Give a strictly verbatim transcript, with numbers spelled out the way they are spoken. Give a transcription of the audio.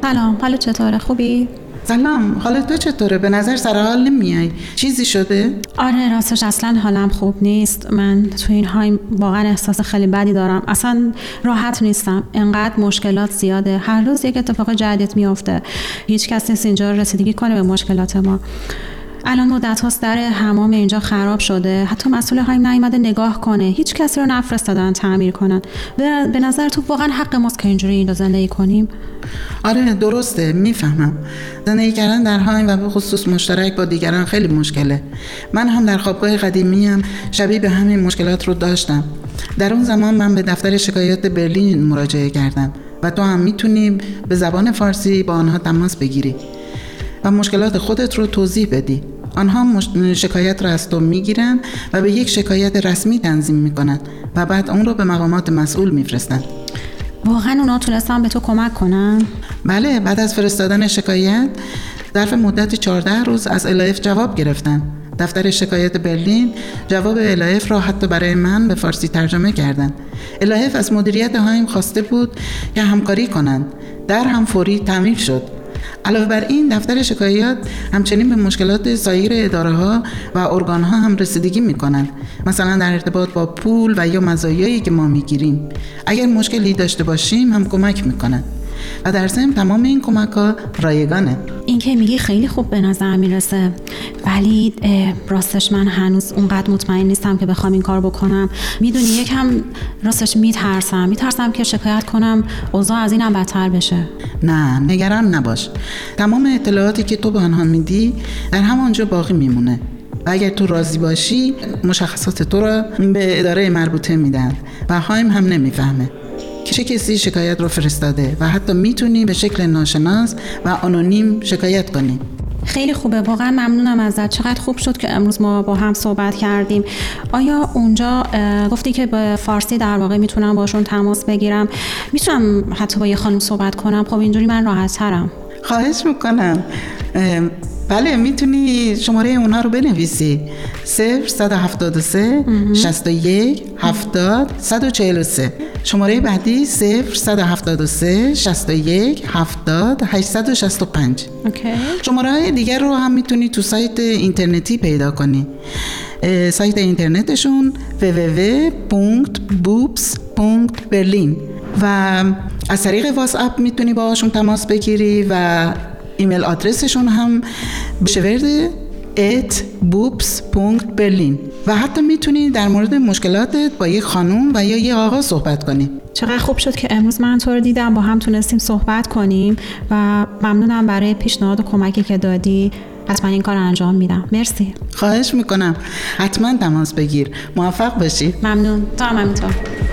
سلام، حالت چطوره؟ خوبی؟ سلام، حالت تو چطوره؟ به نظر سر حال نمیای. چیزی شده؟ آره راستش اصلا حالم خوب نیست. من تو این های واقعا احساس خیلی بدی دارم. اصلا راحت نیستم. انقدر مشکلات زیاده. هر روز یک اتفاق جدید میفته. هیچ کس نیست اینجا رسیدگی کنه به مشکلات ما. الان مدت هاست در حمام اینجا خراب شده. حتی مسئول هایم نیومده نگاه کنه. هیچ کسی رو نفرستادن تعمیر کنن. به نظر تو واقعا حق ماست که اینجوری اینجا زندگی کنیم؟ آره درسته، میفهمم. زندگی کردن در هایم و به خصوص مشترک با دیگران خیلی مشکله. من هم در خوابگاه قدیمیم شبیه به همین مشکلات رو داشتم. در اون زمان من به دفتر شکایات برلین مراجعه کردم و تو هم میتونی به زبان فارسی با آنها تماس بگیری و مشکلات خودت رو توضیح بدی. آنها مش... شکایت را از تو میگیرن و به یک شکایت رسمی تنظیم میکنن و بعد اون رو به مقامات مسئول میفرستن. واقعا اونا تونستن به تو کمک کنن؟ بله، بعد از فرستادن شکایت ظرف مدت چهارده روز از الایف جواب گرفتن. دفتر شکایت برلین جواب الایف را حتی برای من به فارسی ترجمه کردن. الایف از مدیریت هایم خواسته بود که همکاری کنند. در هم فوری تعمیر شد. علاوه بر این دفتر شکایات همچنین به مشکلات سایر اداره‌ها و ارگان‌ها هم رسیدگی می‌کنند، مثلا در ارتباط با پول و یا مزایایی که ما می‌گیریم. اگر مشکلی داشته باشیم هم کمک می‌کنند و در ضمن تمام این کمک‌ها رایگانه. این که میگی خیلی خوب به نظر میرسه، ولی راستش من هنوز اونقدر مطمئن نیستم که بخوام این کار بکنم. میدونی یکم راستش میترسم میترسم که شکایت کنم اوضاع از اینم بدتر بشه. نه نگران نباش، تمام اطلاعاتی که تو به آنها میدی در همانجا باقی میمونه و اگر تو راضی باشی مشخصات تو را به اداره مربوطه میدن و هایم هم نمیفهمه چه کسی شکایت رو فرستاده و حتی میتونی به شکل ناشناس و آنونیم شکایت کنی. خیلی خوبه، واقعا ممنونم ازت. چقدر خوب شد که امروز ما با هم صحبت کردیم. آیا اونجا گفتی که به فارسی در واقع میتونم باشون تماس بگیرم؟ میتونم حتی با یه خانم صحبت کنم؟ خب اینجوری من راحت ترم. خواهش میکنم. بله میتونی شماره اونا رو بنویسی: صفر صد و هفتاد و سه شصت و یک هفتاد صد و چهل و سه. شماره بعدی صفر صد و هفتاد و سه شصت و یک هفتاد هشتصد و شصت و پنج. اوکی. شماره های دیگر رو هم میتونی تو سایت اینترنتی پیدا کنی. سایت اینترنتشون دبلیو دبلیو دبلیو دات بوبس دات برلین و از طریق واتساپ میتونی باهاشون تماس بگیری و ایمیل آدرسشون هم بشورد ات بوبس دات برلین و حتی میتونی در مورد مشکلاتت با یک خانوم و یا یک آقا صحبت کنی. چقدر خوب شد که امروز من تو رو دیدم، با هم تونستیم صحبت کنیم و ممنونم برای پیشنهاد و کمکی که دادی. حتما این کار انجام میدم. مرسی. خواهش میکنم، حتما تماس بگیر. موفق باشی. ممنون. تا هم همینطور.